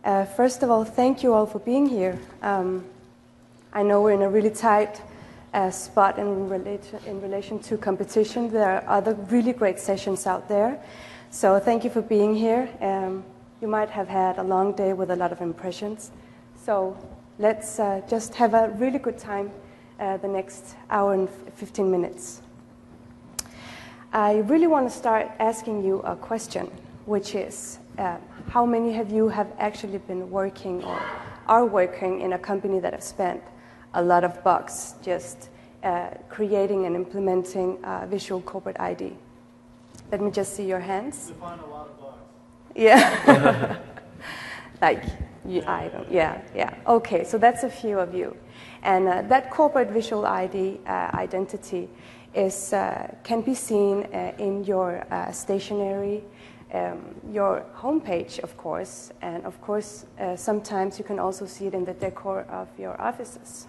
First of all, thank you all for being here. I know we're in a really tight spot in relation to competition. There are other really great sessions out there. So thank you for being here. You might have had a long day with a lot of impressions. So let's just have a really good time the next hour and 15 minutes. I really want to start asking you a question, which is, how many of you have actually been working or are working in a company that have spent a lot of bucks just creating and implementing visual corporate ID? Let me just see your hands. Define a lot of bucks. Yeah. Yeah. Okay, so that's a few of you. And that corporate visual ID identity can be in your stationery, your homepage, of course, and of course, sometimes you can also see it in the decor of your offices.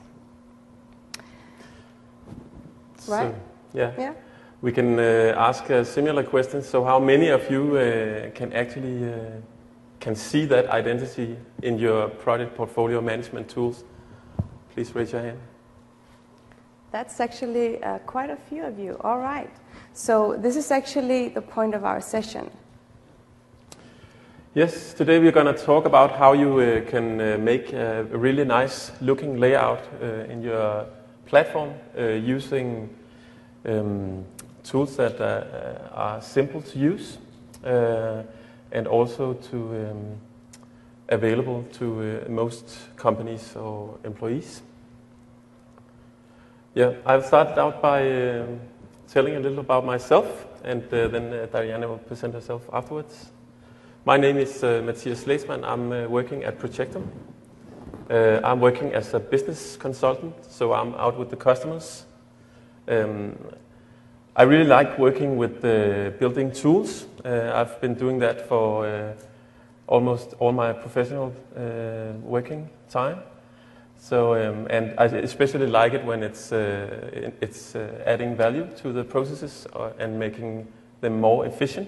Right? So, yeah. Yeah. We can ask a similar question. So, how many of you can actually can see that identity in your product portfolio management tools? Please raise your hand. That's actually quite a few of you. All right. So this is actually the point of our session. Yes, today we're going to talk about how you can make a really nice looking layout in your platform using tools that are simple to use and also available to most companies or employees. Yeah, I've started out by telling a little about myself, and then Dariana will present herself afterwards. My name is Mathias Sleesmann. I'm working at Projectum. I'm working as a business consultant, so I'm out with the customers. I really like working with building tools. I've been doing that for almost all my professional working time. So, and I especially like it when it's adding value to the processes and making them more efficient.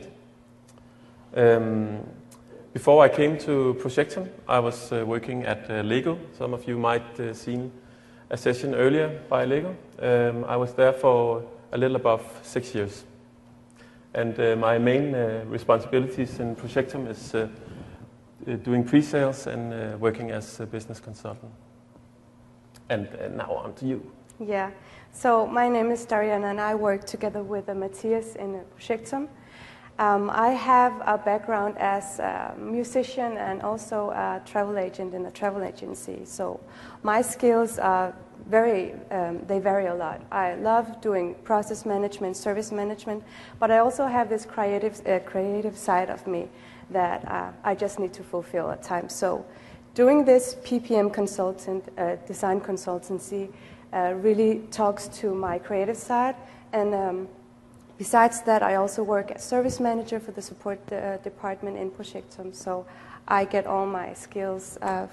Before I came to Projectum, I was working at Lego. Some of you might have seen a session earlier by Lego. I was there for a little above 6 years. And my main responsibilities in Projectum is doing pre-sales and working as a business consultant. And now on to you. Yeah. So my name is Dariana, and I work together with Matthias in Projectum. I have a background as a musician and also a travel agent in a travel agency. So my skills are they vary a lot. I love doing process management, service management, but I also have this creative side of me that I just need to fulfill at times. So doing this PPM design consultancy really talks to my creative side. And besides that, I also work as service manager for the support department in Projectum. So I get all my skills of,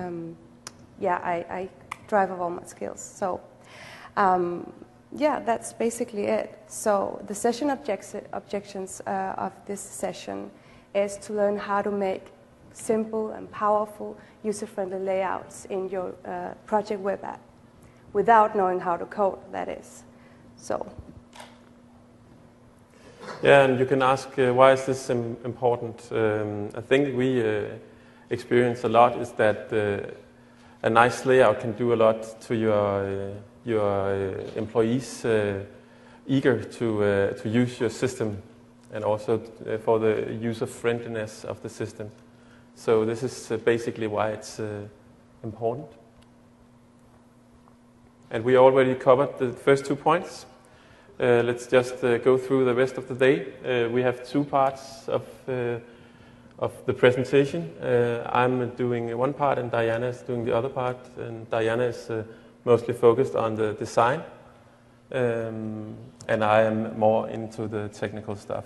I drive of all my skills. So that's basically it. So the session objections of this session is to learn how to make simple and powerful user-friendly layouts in your project web app without knowing how to code, that is. So. Yeah, and you can ask, why is this important? I think we experience a lot is that a nice layout can do a lot to your employees eager to use your system, and also for the user-friendliness of the system. So this is basically why it's important. And we already covered the first 2 points. Let's just go through the rest of the day. We have 2 parts of the presentation. I'm doing one part and Diana is doing the other part. And Diana is mostly focused on the design. And I am more into the technical stuff.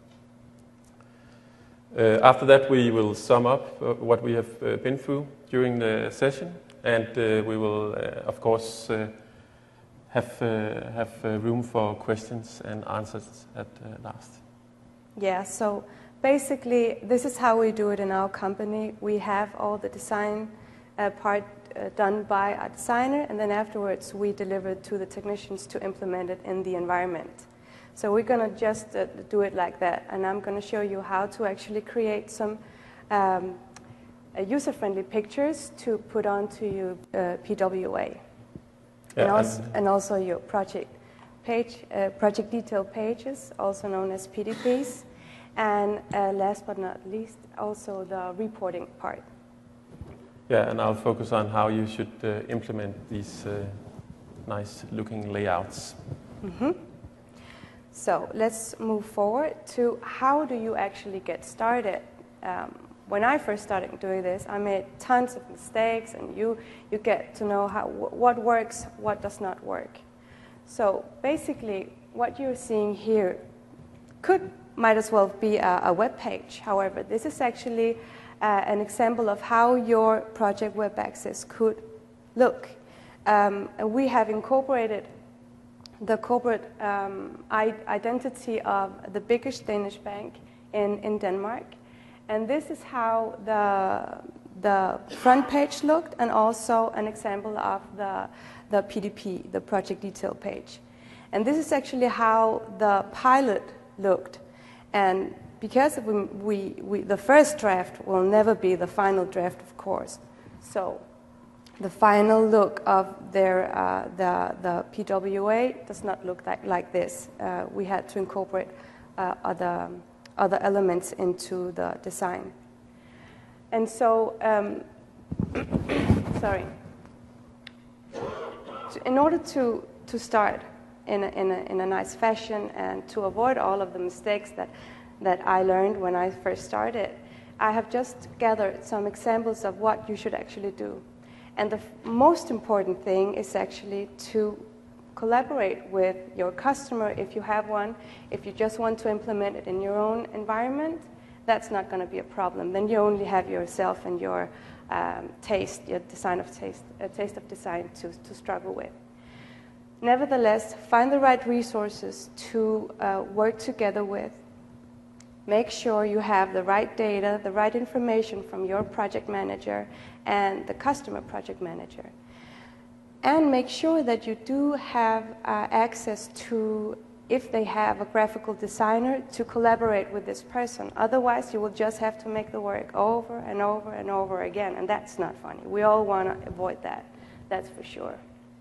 After that, we will sum up what we have been through during the session, and we will, of course, have room for questions and answers at last. Yeah, so basically, this is how we do it in our company. We have all the design part done by a designer, and then afterwards we deliver it to the technicians to implement it in the environment. So we're going to just do it like that, and I'm going to show you how to actually create some user-friendly pictures to put onto your PWA. Yeah, and also your project detail pages, also known as PDPs. And last but not least, also the reporting part. Yeah, and I'll focus on how you should implement these nice-looking layouts. Mm-hmm. So let's move forward to how do you actually get started. When I first started doing this, I made tons of mistakes, and you get to know what works, what does not work. So basically, what you're seeing here might as well be a web page. However, this is actually an example of how your project web access could look. We have incorporated the corporate identity of the biggest Danish bank in Denmark. And this is how the front page looked, and also an example of the PDP, the project detail page. And this is actually how the pilot looked. And because the first draft will never be the final draft, of course. So the final look of the PWA does not look like this. We had to incorporate other elements into the design. And so, sorry. In order to start in a nice fashion and to avoid all of the mistakes that I learned when I first started, I have just gathered some examples of what you should actually do. And the most important thing is actually to collaborate with your customer if you have one. If you just want to implement it in your own environment, that's not going to be a problem. Then you only have yourself and your taste, your taste of design to struggle with. Nevertheless, find the right resources to work together with. Make sure you have the right data, the right information from your project manager and the customer project manager. And make sure that you do have access to, if they have a graphical designer, to collaborate with this person. Otherwise, you will just have to make the work over and over and over again, and that's not funny. We all want to avoid that, that's for sure.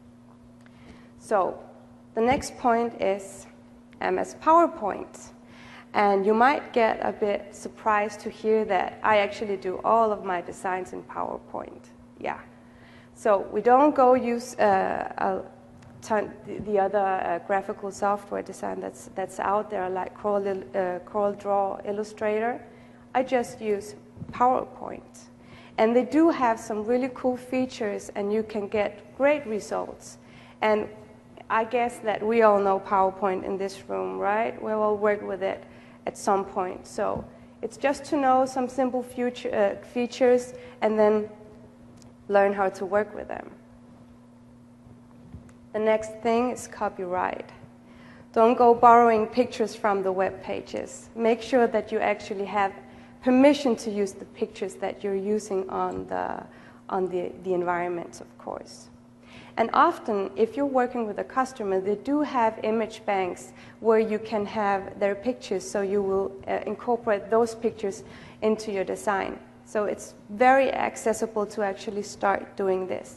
So the next point is MS PowerPoint. And you might get a bit surprised to hear that I actually do all of my designs in PowerPoint. Yeah. So we don't go use the other graphical software design that's out there, like CorelDRAW, Illustrator. I just use PowerPoint. And they do have some really cool features, and you can get great results. And I guess that we all know PowerPoint in this room, right? We all work with it at some point. So it's just to know some simple features and then learn how to work with them. The next thing is copyright. Don't go borrowing pictures from the web pages. Make sure that you actually have permission to use the pictures that you're using on the environment, of course. And often, if you're working with a customer, they do have image banks where you can have their pictures, so you will incorporate those pictures into your design. So it's very accessible to actually start doing this.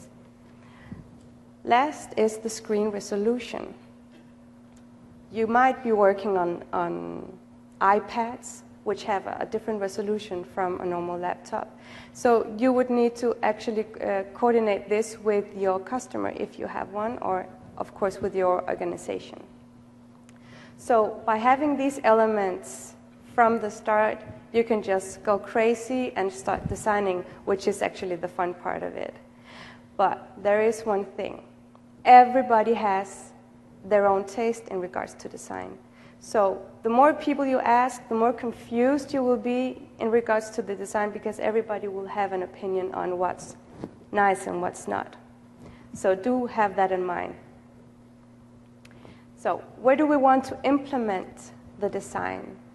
Last is the screen resolution. You might be working on iPads, which have a different resolution from a normal laptop. So you would need to actually coordinate this with your customer if you have one, or of course with your organization. So by having these elements from the start, you can just go crazy and start designing, which is actually the fun part of it. But there is one thing. Everybody has their own taste in regards to design. So the more people you ask, the more confused you will be in regards to the design, because everybody will have an opinion on what's nice and what's not. So do have that in mind. So where do we want to implement the design?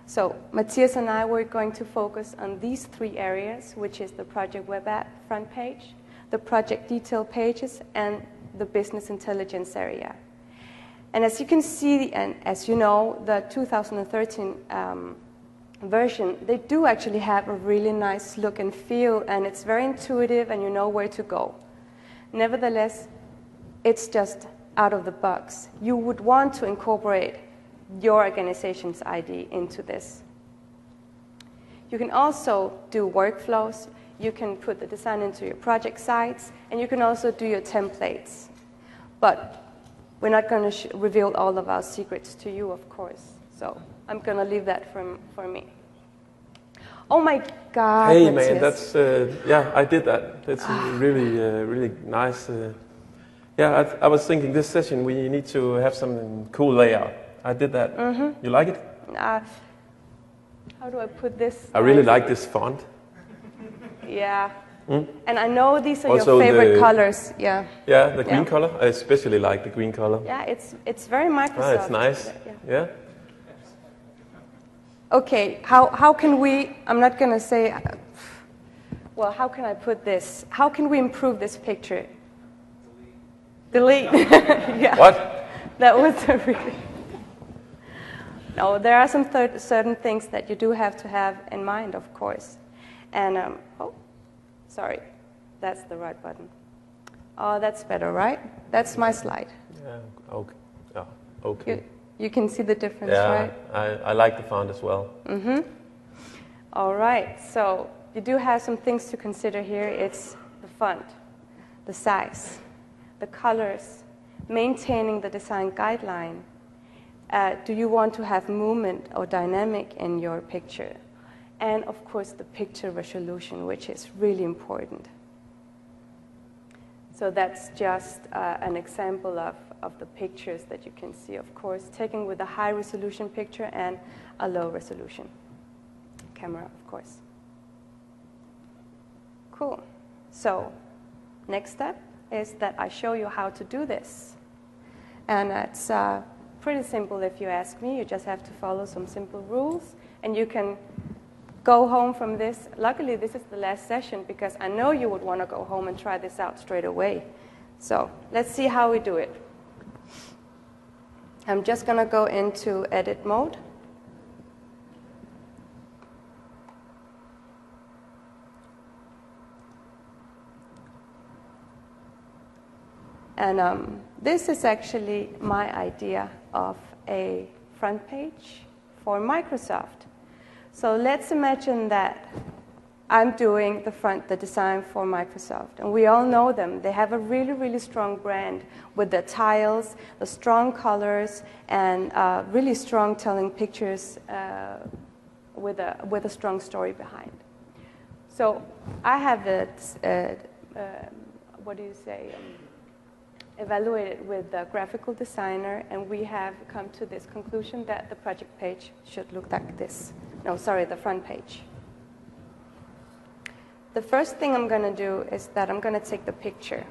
So Matthias and I were going to focus on these 3 areas, which is the project web app front page, the project detail pages, and the business intelligence area. And as you can see, and as you know, the 2013 version, they do actually have a really nice look and feel, and it's very intuitive, and you know where to go. Nevertheless, it's just out of the box. You would want to incorporate your organization's ID into this. You can also do workflows. You can put the design into your project sites, and you can also do your templates. But we're not going to reveal all of our secrets to you, of course. So I'm going to leave that for me. Oh my God! Hey, Matthias. man, that's yeah, I did that. That's really nice. Yeah, I was thinking this session we need to have some cool layout. I did that. Mm-hmm. You like it? How do I put this? I really like this font. Yeah. And I know these are Also your favorite colors. Yeah. Yeah, the green color. I especially like the green color. Yeah, it's very Microsoft. It's nice. Yeah. Okay, how can we? I'm not gonna say. Well, how can I put this? How can we improve this picture? Delete. Yeah. What? That was a really. No, there are some certain things that you do have to have in mind, of course. And, oh, sorry, that's the right button. Oh, that's better, right? That's my slide. Yeah, okay. Yeah, okay. You can see the difference, right? Yeah, I like the font as well. Mm-hmm. All right, so you do have some things to consider here. It's the font, the size, the colors, maintaining the design guideline. Do you want to have movement or dynamic in your picture? And of course, the picture resolution, which is really important. So that's just an example of the pictures that you can see, of course, taken with a high resolution picture and a low resolution camera, of course. Cool. So next step is that I show you how to do this. And it's pretty simple if you ask me. You just have to follow some simple rules, and you can go home from this. Luckily, this is the last session because I know you would want to go home and try this out straight away. So let's see how we do it. I'm just going to go into edit mode. And this is actually my idea of a front page for Microsoft. So let's imagine that I'm doing the design for Microsoft. And we all know them. They have a really, really strong brand with the tiles, the strong colors, and really strong telling pictures with a strong story behind. So I have evaluated with the graphical designer, and we have come to this conclusion that the project page should look like this. No, sorry, the front page. The first thing I'm going to do is that I'm going to take the picture.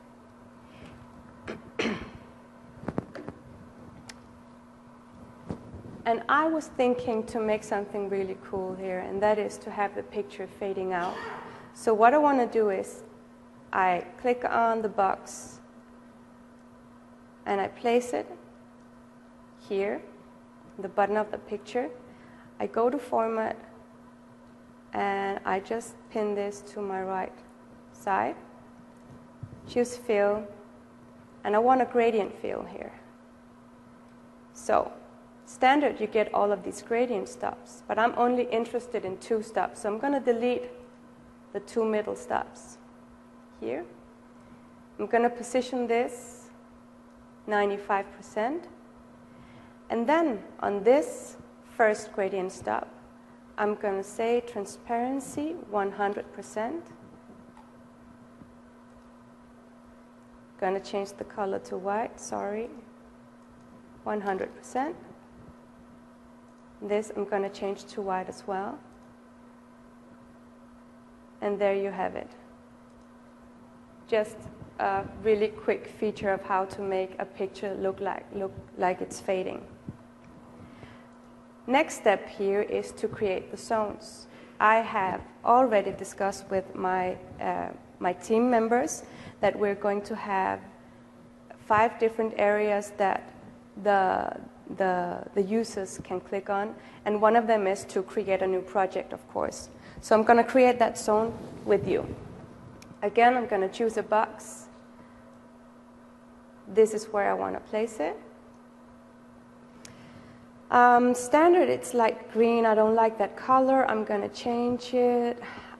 And I was thinking to make something really cool here, and that is to have the picture fading out. So what I want to do is I click on the box and I place it here, the bottom of the picture. I go to Format, and I just pin this to my right side. Choose Fill, and I want a gradient fill here. So, standard, you get all of these gradient stops, but I'm only interested in 2 stops, so I'm going to delete the 2 middle stops here. I'm going to position this 95%. And then on this first gradient stop, I'm going to say transparency 100%. Going to change the color to white, 100%. This I'm going to change to white as well. And there you have it. Just a really quick feature of how to make a picture look like it's fading. Next step here is to create the zones. I have already discussed with my team members that we're going to have 5 different areas that the users can click on, and one of them is to create a new project, of course. So I'm going to create that zone with you. Again, I'm going to choose a box. This is where I want to place it. Standard, it's light green. I don't like that color. I'm going to change it.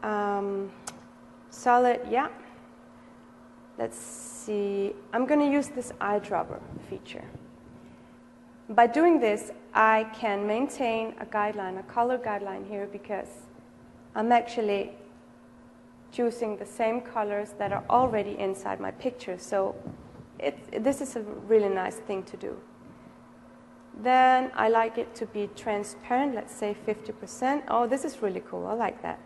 Solid, yeah. Let's see. I'm going to use this eyedropper feature. By doing this, I can maintain a guideline, a color guideline here, because I'm actually choosing the same colors that are already inside my picture. So this is a really nice thing to do. Then I like it to be transparent, let's say 50%. Oh, this is really cool. I like that.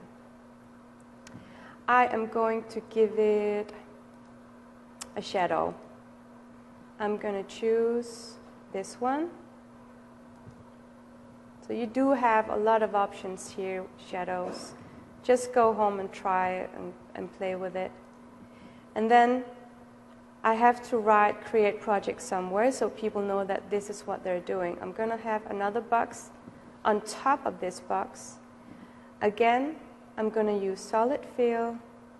I am going to give it a shadow. I'm going to choose this one. So you do have a lot of options here, shadows. Just go home and try it and play with it. And then I have to write create project somewhere so people know that this is what they're doing. I'm going to have another box on top of this box. Again, I'm going to use solid fill.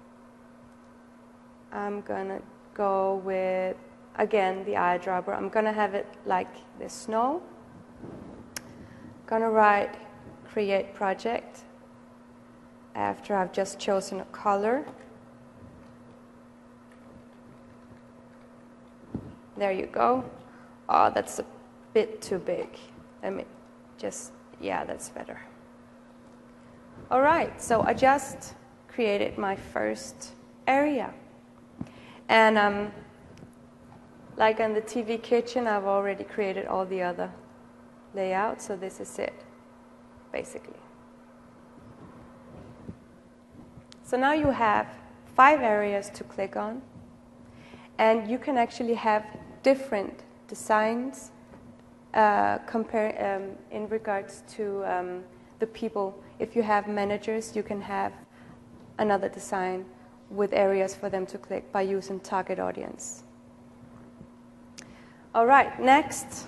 I'm going to go with, again, the eyedropper. I'm going to have it like this snow. I'm going to write create project after I've just chosen a color. There you go. Oh, that's a bit too big. Let me just, yeah, that's better. All right, so I just created my first area. And like on the TV kitchen, I've already created all the other layouts, so this is it, basically. So now you have 5 areas to click on, and you can actually have different designs in regards to the people. If you have managers, you can have another design with areas for them to click by using target audience. All right, next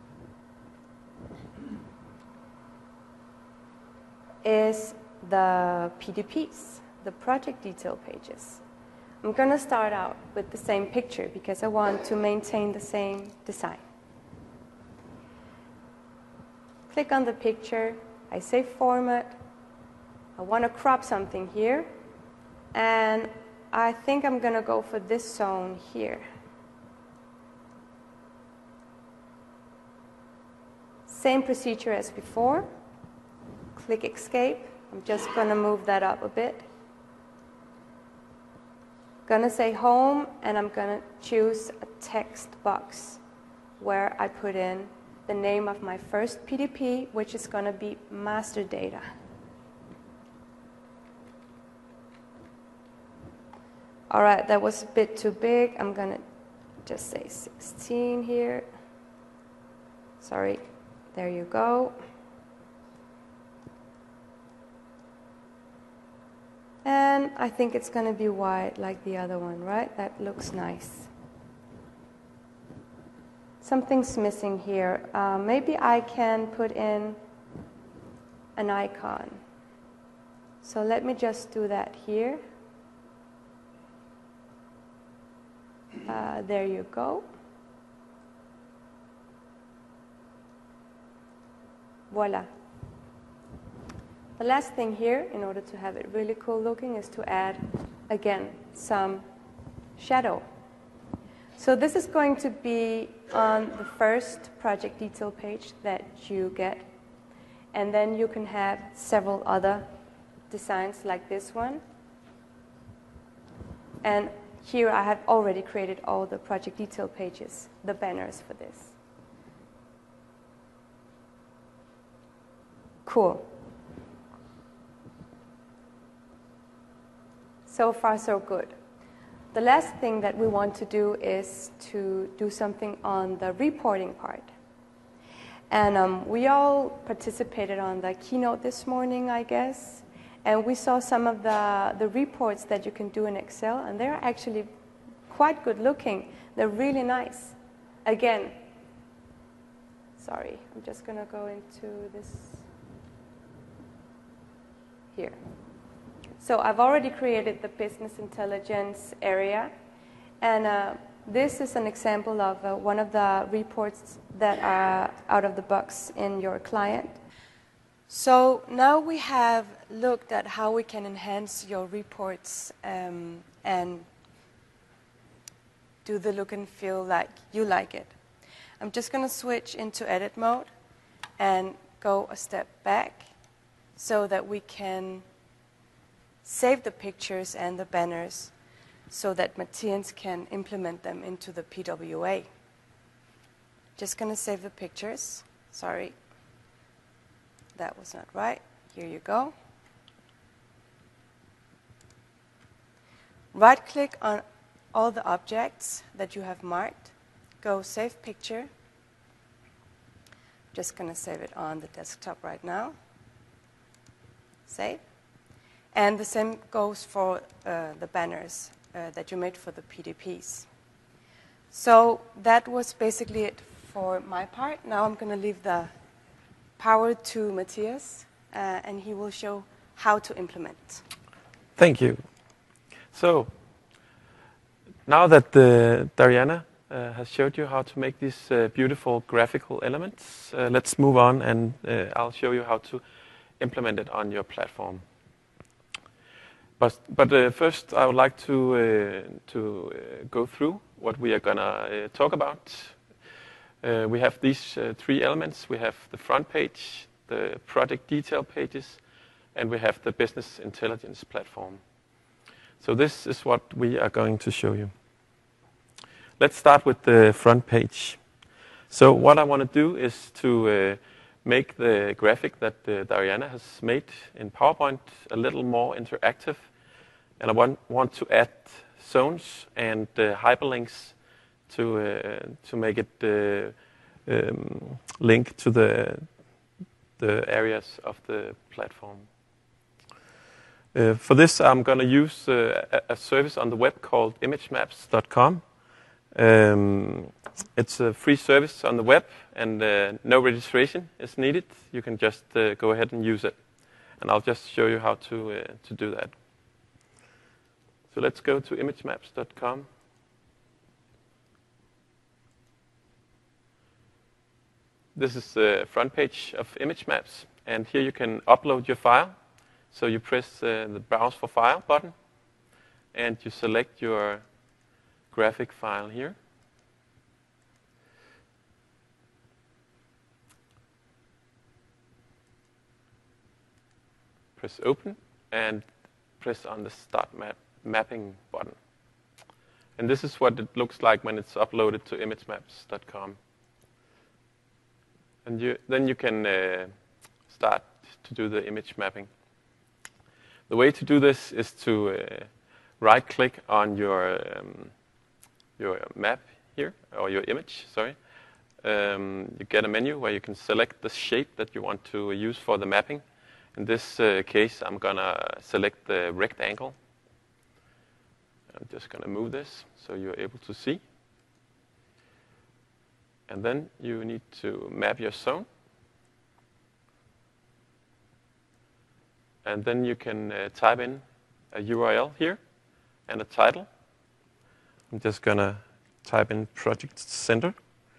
is the PDPs, the project detail pages. I'm going to start out with the same picture because I want to maintain the same design. Click on the picture. I say format. I want to crop something here. And I think I'm going to go for this zone here. Same procedure as before. Click escape. I'm just going to move that up a bit. Going to say home, and I'm going to choose a text box where I put in the name of my first PDP, which is going to be master data. All right, that was a bit too big. I'm going to just say 16 here. Sorry, there you go. And I think it's going to be white like the other one, right? That looks nice. Something's missing here. Maybe I can put in an icon. So let me just do that here. There you go. Voila. The last thing here, in order to have it really cool looking, is to add, again, some shadow. So this is going to be on the first project detail page that you get. And then you can have several other designs like this one. And here I have already created all the project detail pages, the banners for this. Cool. So far, so good. The last thing that we want to do is to do something on the reporting part. And we all participated on the keynote this morning, I guess. And we saw some of the reports that you can do in Excel, and they're actually quite good looking. They're really nice. Again, sorry, I'm just going to go into this here. So I've already created the business intelligence area, and this is an example of one of the reports that are out of the box in your client. So now we have looked at how we can enhance your reports and do the look and feel like you like it. I'm just going to switch into edit mode and go a step back so that we can save the pictures and the banners so that Mathias can implement them into the PWA. Just going to save the pictures. Sorry, that was not right. Here you go. Right-click on all the objects that you have marked. Go Save Picture. Just going to save it on the desktop right now. Save. And the same goes for the banners that you made for the PDPs. So that was basically it for my part. Now I'm going to leave the power to Mathias, and he will show how to implement. Thank you. So now that Dariana has showed you how to make these beautiful graphical elements, let's move on, and I'll show you how to implement it on your platform. But first, I would like to go through what we are gonna talk about. We have these three elements. We have the front page, the project detail pages, and we have the business intelligence platform. So this is what we are going to show you. Let's start with the front page. So what I want to do is to make the graphic that Dariana has made in PowerPoint a little more interactive. And I want to add zones and hyperlinks to make it link to the areas of the platform. For this, I'm going to use a service on the web called imagemaps.com. It's a free service on the web, and no registration is needed. You can just go ahead and use it. And I'll just show you how to do that. So let's go to imagemaps.com. This is the front page of ImageMaps, and here you can upload your file. So you press the Browse for File button, and you select your graphic file here. Press Open, and press on the Start Mapping button. And this is what it looks like when it's uploaded to imagemaps.com. And then you can start to do the image mapping. The way to do this is to right-click on your map here, or your image, sorry. You get a menu where you can select the shape that you want to use for the mapping. In this case, I'm going to select the rectangle. I'm just going to move this so you're able to see. And then you need to map your zone. And then you can type in a URL here and a title. I'm just going to type in Project Center,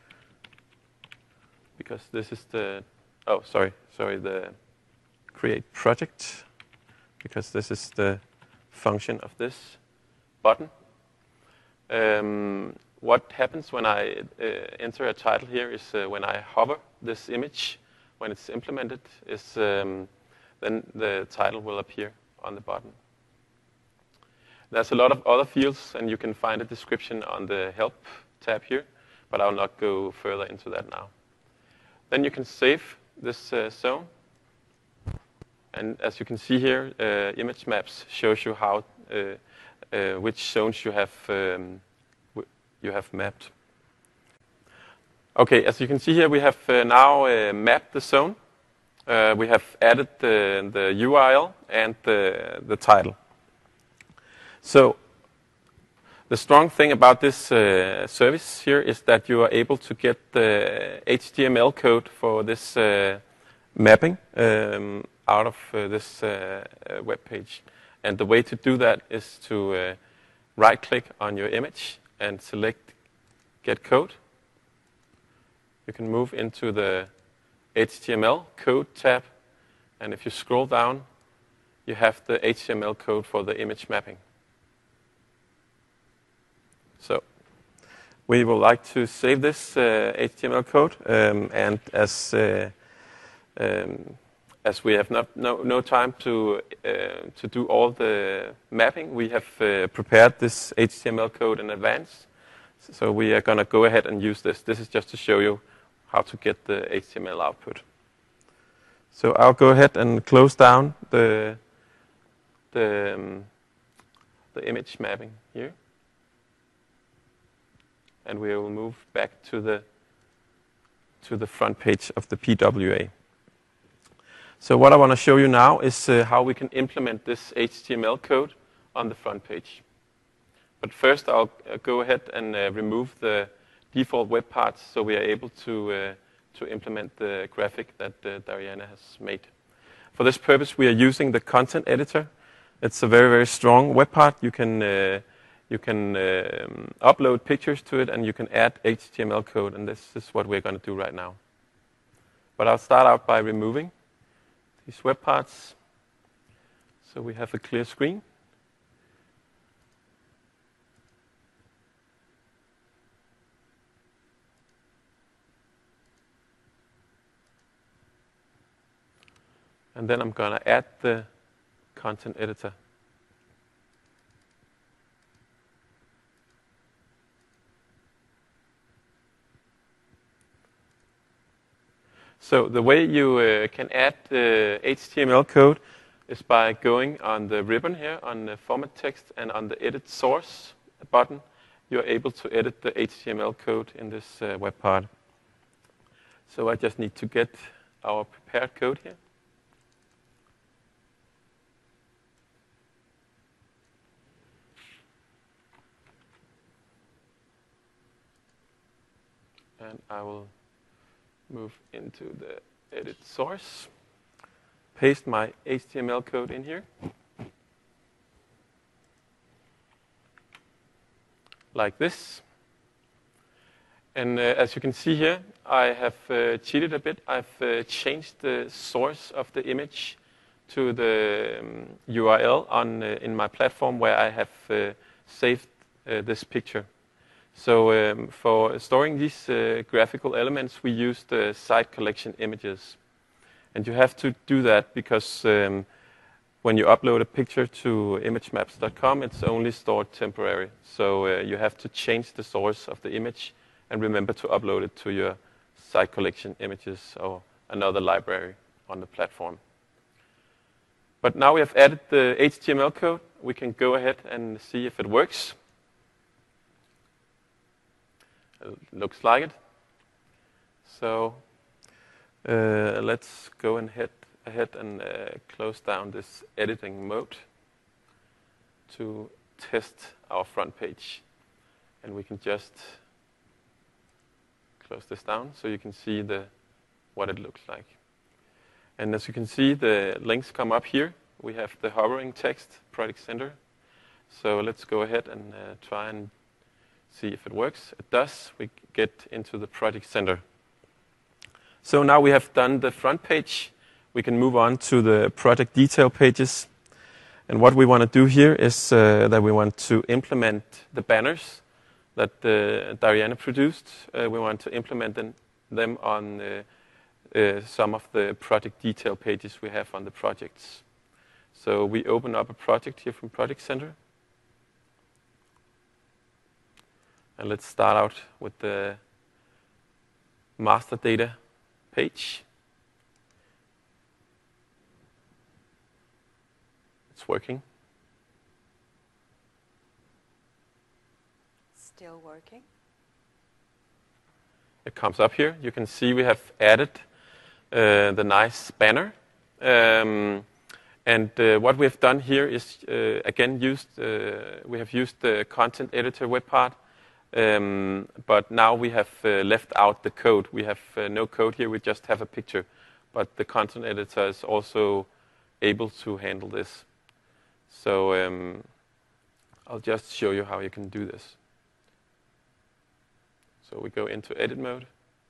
because this is the, the create project, because this is the function of this button. What happens when I enter a title here is when I hover this image, when it's implemented, is then the title will appear on the button. There's a lot of other fields, and you can find a description on the Help tab here, but I'll not go further into that now. Then you can save this zone. And as you can see here, ImageMaps shows you how which zones you have mapped. Okay, as you can see here, we have now mapped the zone. We have added the URL and the title. So the strong thing about this service here is that you are able to get the HTML code for this mapping out of this web page. And the way to do that is to right-click on your image and select Get Code. You can move into the HTML code tab, and if you scroll down, you have the HTML code for the image mapping. So we would like to save this HTML code, and as we have no time to do all the mapping, we have prepared this HTML code in advance. So we are going to go ahead and use this. This is just to show you how to get the HTML output. So I'll go ahead and close down the image mapping here. And we will move back to the front page of the PWA. So what I want to show you now is how we can implement this HTML code on the front page. But first I'll go ahead and remove the default web parts so we are able to implement the graphic that Dariana has made. For this purpose we are using the content editor. It's a very, very strong web part. You can upload pictures to it, and you can add HTML code, and this is what we're going to do right now. But I'll start out by removing these web parts so we have a clear screen. And then I'm going to add the content editor. So the way you can add the HTML code is by going on the ribbon here on the format text, and on the edit source button, you're able to edit the HTML code in this web part. So I just need to get our prepared code here. And I will move into the edit source, paste my HTML code in here, like this. And as you can see here, I have cheated a bit. I've changed the source of the image to the URL in my platform where I have saved this picture. So for storing these graphical elements, we use the site collection images. And you have to do that because when you upload a picture to imagemaps.com, it's only stored temporary. So you have to change the source of the image and remember to upload it to your site collection images or another library on the platform. But now we have added the HTML code. We can go ahead and see if it works. Looks like it. So let's go ahead and close down this editing mode to test our front page. And we can just close this down so you can see what it looks like. And as you can see, the links come up here. We have the hovering text, Project Center. So let's go ahead and try and see if it works. It does. We get into the Project Center. So now we have done the front page. We can move on to the project detail pages. And what we want to do here is that we want to implement the banners that Dariana produced. We want to implement them on some of the project detail pages we have on the projects. So we open up a project here from Project Center. And let's start out with the master data page. It's working. Still working. it comes up here. You can see we have added the nice banner. And what we have done here is, again, we have used the content editor web part, but now we have left out the code. We have no code here, we just have a picture. But the content editor is also able to handle this. So I'll just show you how you can do this. So we go into edit mode.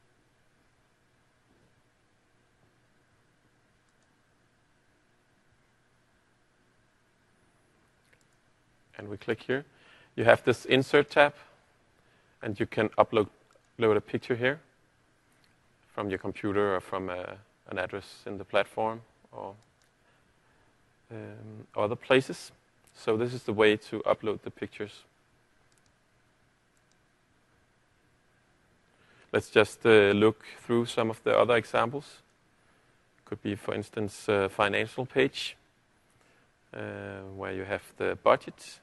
And we click here. You have this insert tab, and you can upload a picture here from your computer or from an address in the platform or other places. So this is the way to upload the pictures. Let's just look through some of the other examples. Could be, for instance, a financial page where you have the budget.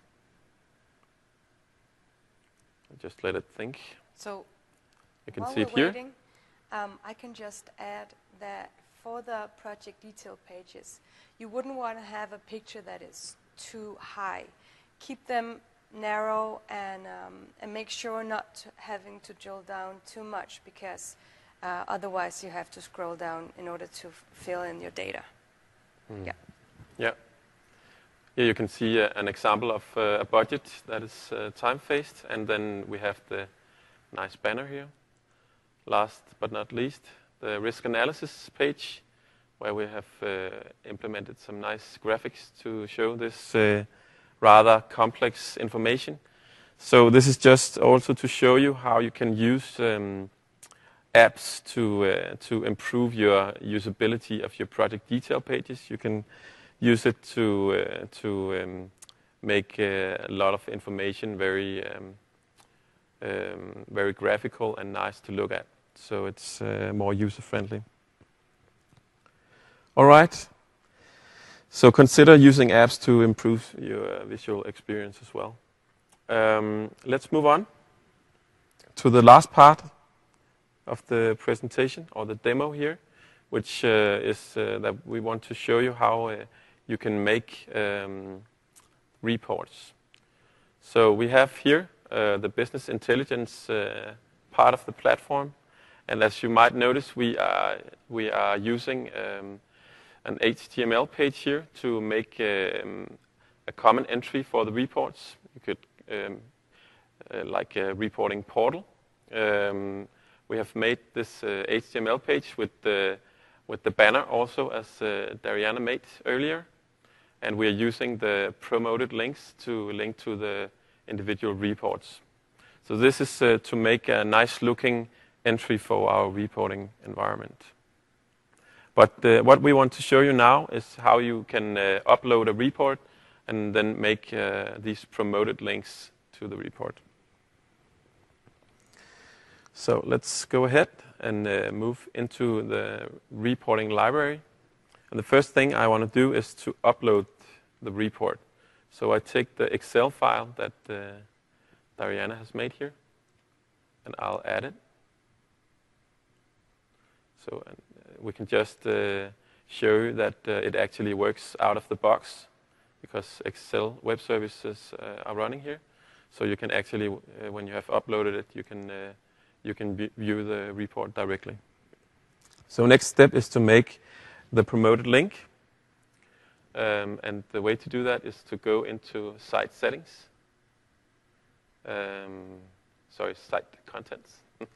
Just let it think. So you can while see it we're here. Waiting, I can just add that for the project detail pages, you wouldn't want to have a picture that is too high. Keep them narrow and make sure not having to drill down too much, because otherwise you have to scroll down in order to fill in your data. Yeah. Yeah. Here you can see an example of a budget that is time-phased, and then we have the nice banner here. Last but not least, the risk analysis page, where we have implemented some nice graphics to show this rather complex information. So this is just also to show you how you can use apps to improve your usability of your project detail pages. You can use it to make a lot of information very very graphical and nice to look at. So it's more user-friendly. All right. So consider using apps to improve your visual experience as well. Let's move on to the last part of the presentation, or the demo here, which is that we want to show you how you can make reports. So we have here the business intelligence part of the platform, and as you might notice, we are using an HTML page here to make a common entry for the reports. You could like a reporting portal. We have made this HTML page with the banner also, as Dariana made earlier, and we are using the promoted links to link to the individual reports. So this is to make a nice looking entry for our reporting environment. But what we want to show you now is how you can upload a report and then make these promoted links to the report. So let's go ahead and move into the reporting library. And the first thing I want to do is to upload the report. So I take the Excel file that Dariana has made here, and I'll add it. So we can just show you that it actually works out of the box, because Excel web services are running here. So you can actually, when you have uploaded it, you can view the report directly. So next step is to make the promoted link. And the way to do that is to go into site settings. Site contents.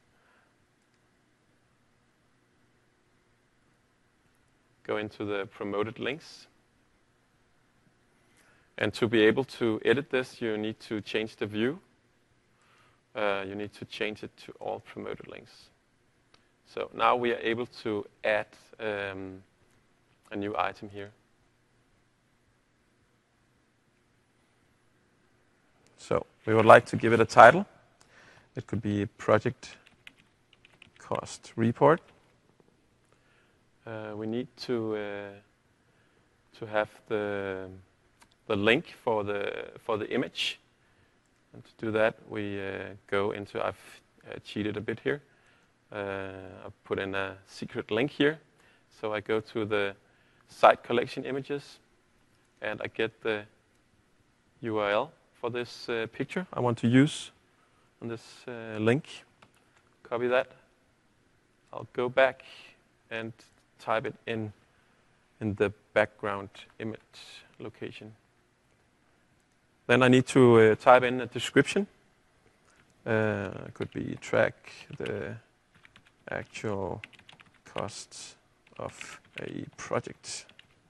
Go into the promoted links. And to be able to edit this, you need to change the view. You need to change it to all promoted links. So now we are able to add a new item here. So we would like to give it a title. It could be project cost report. We need to have the link for the image. And to do that, we go into, I've cheated a bit here. I've put in a secret link here. So I go to the site collection images, and I get the URL for this picture I want to use on this link. Copy that. I'll go back and type it in the background image location. Then I need to type in a description. Could be track the actual costs of a project.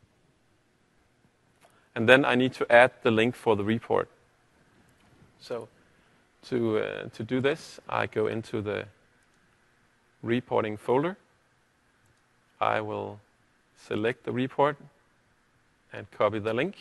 And then I need to add the link for the report. So to do this, I go into the reporting folder. I will select the report and copy the link.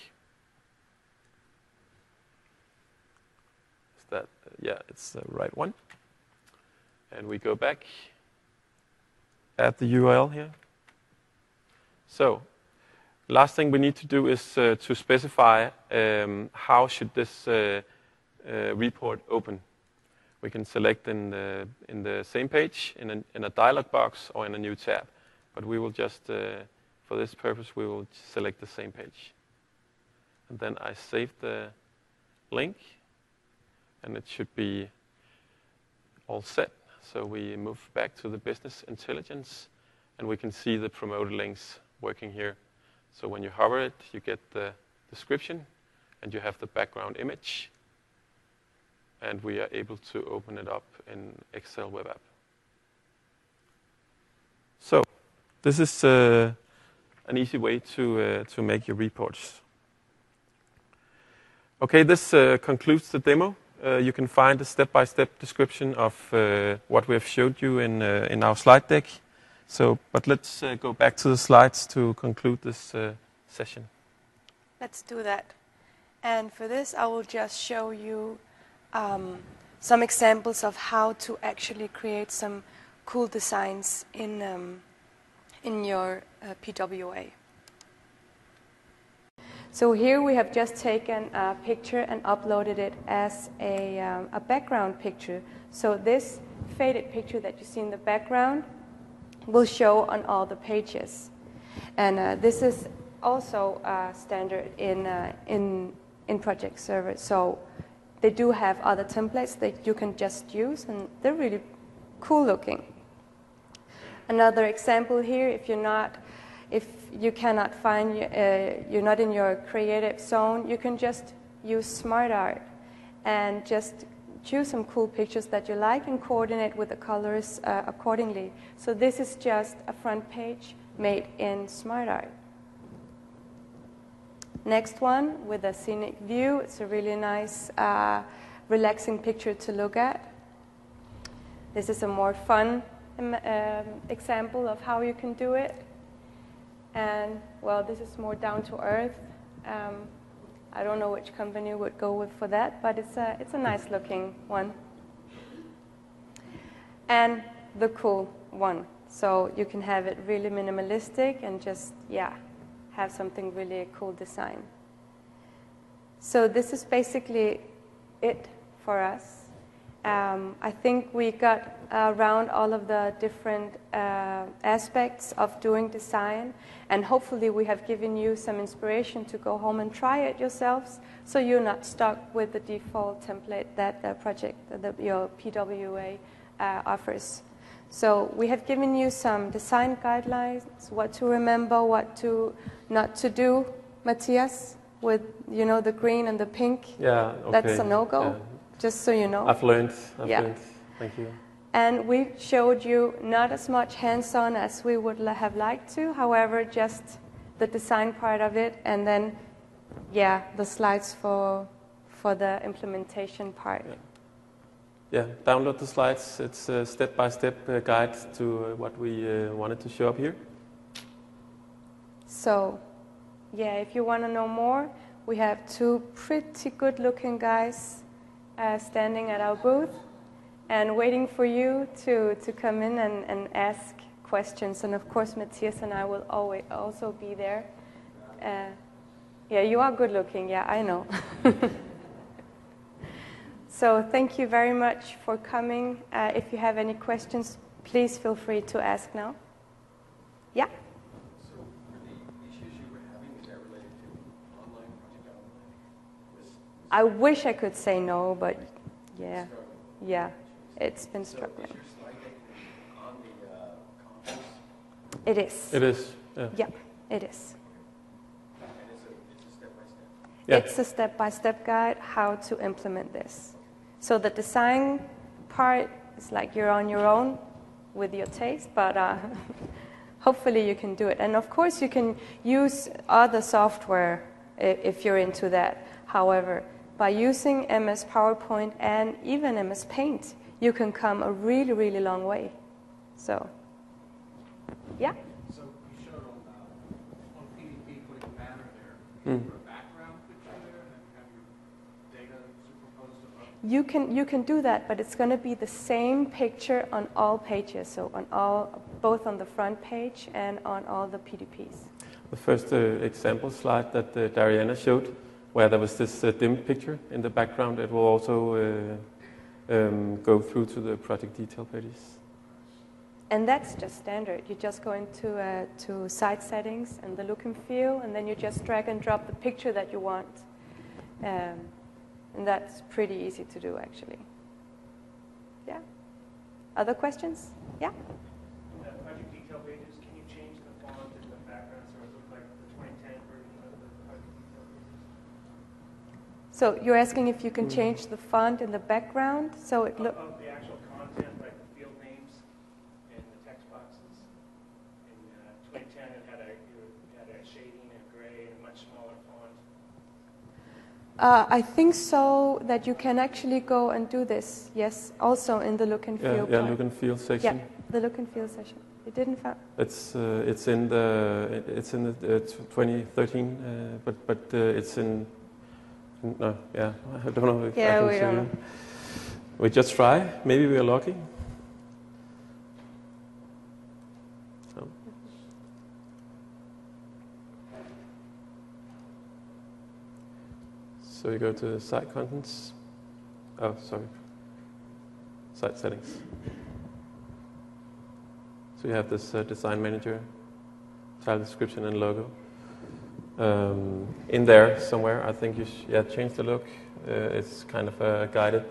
Is that, yeah, it's the right one. And we go back, add the URL here. So, last thing we need to do is to specify how should this report open. We can select in the same page, in a dialog box, or in a new tab. But we will just, for this purpose, we will select the same page. And then I save the link, and it should be all set. So we move back to the business intelligence, and we can see the promoted links working here. So when you hover it, you get the description, and you have the background image. And we are able to open it up in Excel web app. So this is an easy way to make your reports. Okay, this concludes the demo. You can find a step-by-step description of what we have showed you in our slide deck. So, but let's go back to the slides to conclude this session. Let's do that. And for this, I will just show you some examples of how to actually create some cool designs in your PWA. So here we have just taken a picture and uploaded it as a background picture. So this faded picture that you see in the background will show on all the pages. And this is also standard in Project Server. So they do have other templates that you can just use, and they're really cool looking. Another example here, if you cannot find, you're not in your creative zone, you can just use SmartArt and just choose some cool pictures that you like and coordinate with the colors accordingly. So this is just a front page made in SmartArt. Next one with a scenic view. It's a really nice, relaxing picture to look at. This is a more fun example of how you can do it. And, well, this is more down to earth. I don't know which company would go with for that, but it's a nice looking one. And the cool one. So you can have it really minimalistic and just, yeah, have something really cool design. So this is basically it for us. I think we got around all of the different aspects of doing design, and hopefully we have given you some inspiration to go home and try it yourselves, so you're not stuck with the default template that your PWA offers. So we have given you some design guidelines, what to remember, what to not to do. Matthias, with the green and the pink, yeah, okay. That's a no-go. Yeah. Just so you know. I've learned. Thank you. And we showed you not as much hands-on as we would have liked to. However, just the design part of it, and then, yeah, the slides for the implementation part. Yeah, download the slides. It's a step-by-step guide to what we wanted to show up here. So, yeah, if you want to know more, we have two pretty good-looking guys standing at our booth and waiting for you to come in and ask questions. And of course, Matthias and I will always also be there. Yeah, you are good looking. Yeah, I know. So thank you very much for coming. If you have any questions, Please feel free to ask now. Yeah? So were the issues you were having, is that related to online, Project Online? I wish I could say no, but yeah. Struggling. Yeah, it's been So struggling. is your slide deck on the conference? It is. It is. Yeah. Yep, it is. And it's a step-by-step? Yeah. It's a step-by-step guide how to implement this. So the design part is like you're on your own with your taste, but hopefully you can do it. And of course you can use other software if you're into that. However, by using MS PowerPoint and even MS Paint, you can come a really, really long way. So, yeah. So you showed on PDP putting a banner there. Put a background picture there and have your data superimposed above. You can do that, but it's going to be the same picture on all pages. So on both on the front page and on all the PDPs. The first example slide that Dariana showed, where there was this dim picture in the background, it will also go through to the project detail pages. And that's just standard. You just go into to site settings and the look and feel, and then you just drag and drop the picture that you want. And that's pretty easy to do, actually. Yeah? Other questions? Yeah? In the project detail pages, can you change the font and the background so it looks like the 2010 version of the project detail pages? So you're asking if you can change the font in the background so it looks... Of the actual content, like the field names and the text boxes. In 2010, it had a shading and gray and a much smaller font. I think so that you can actually go and do this, yes, also in the look and feel Yeah, part. look and feel section. Yeah, the look and feel session. It didn't find... It's in the 2013, but it's in no, yeah, I don't know if Yeah, I can we show don't you. know. We just try. Maybe we are lucky. So. So you go to site contents. Oh, sorry. Site settings. So you have this design manager, style description and logo. In there somewhere, I think you change the look. It's kind of guided.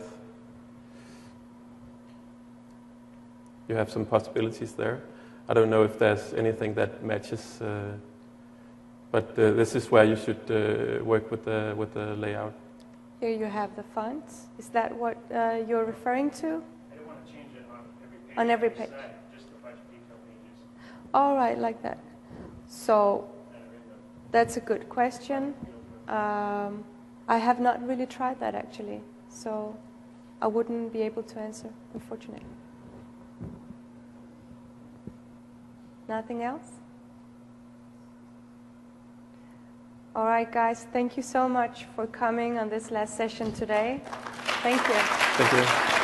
You have some possibilities there. I don't know if there's anything that matches, but this is where you should work with the layout. Here you have the fonts. Is that what you're referring to? I don't want to change it on every page. On every page. Just the project detail pages. All right, like that. So that's a good question. I have not really tried that actually, so I wouldn't be able to answer, unfortunately. Nothing else? All right, guys, thank you so much for coming on this last session today. Thank you. Thank you.